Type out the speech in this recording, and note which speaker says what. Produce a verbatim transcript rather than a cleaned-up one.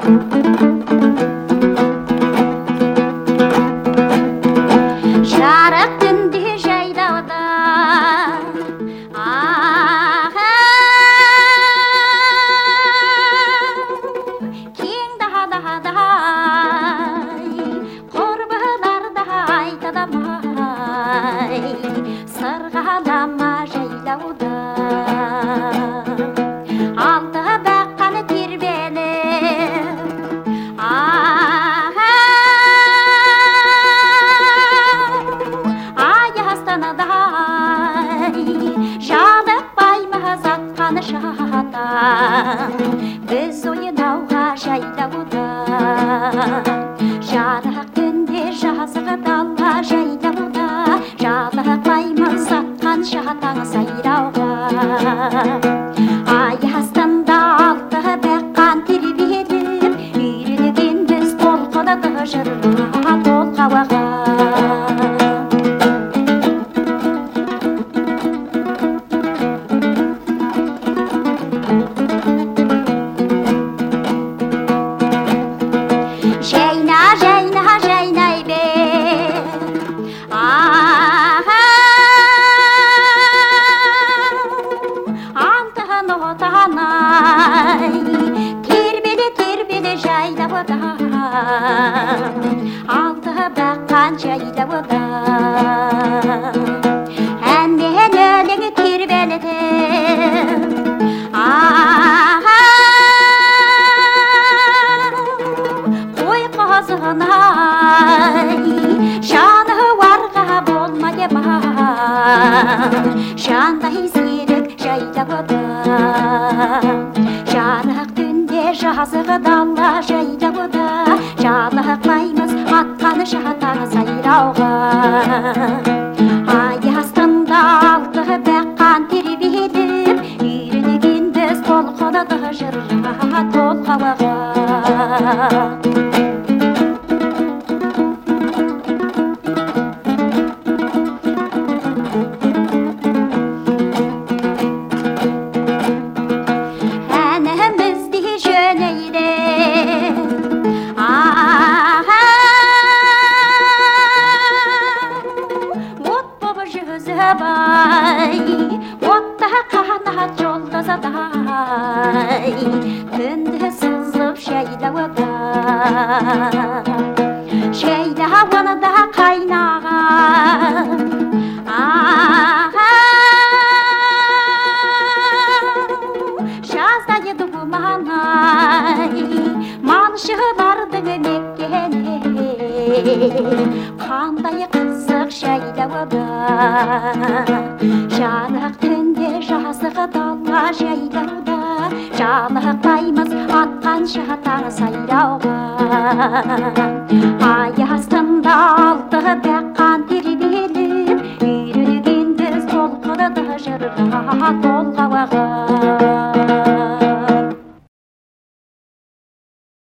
Speaker 1: Жарық түнде жайлауда кең даладай құрбылар да айталамай сырғалама жайлауда алты баққан тербеліп біз ойнауға жайлауда жарық түнде жазғы дала жайлауда жалықпаймыз атқан шатаң сайрауға ай астында алты баққан тербеліп үйренген біз толқынды жырға толғауға Жайна, жайна, жайнай бер антын отанай тербеле тербеле жайлауда алты баққан жайлауда әнмен өлең тербелетіп жаны варға болмай ба жандай серік жайлауда жарық түнде жазғы дала жайлауда жалықпаймыз атқан шатаң сайрауға ай астында алты баққан тербеліп үйренген біз толқынды жырға толғауға отта қанат жолдасадай түнде сызып жайлауда жайлауында қайнаған жаздай думанай малшылардың мекені қандай қызық жайлауда жарық түнде жазғы дала жайлауда жалықпаймыз атқан шатаң сайрауға ай астында алты баққан тербеліп үйренген біз толқынды жырға толғауға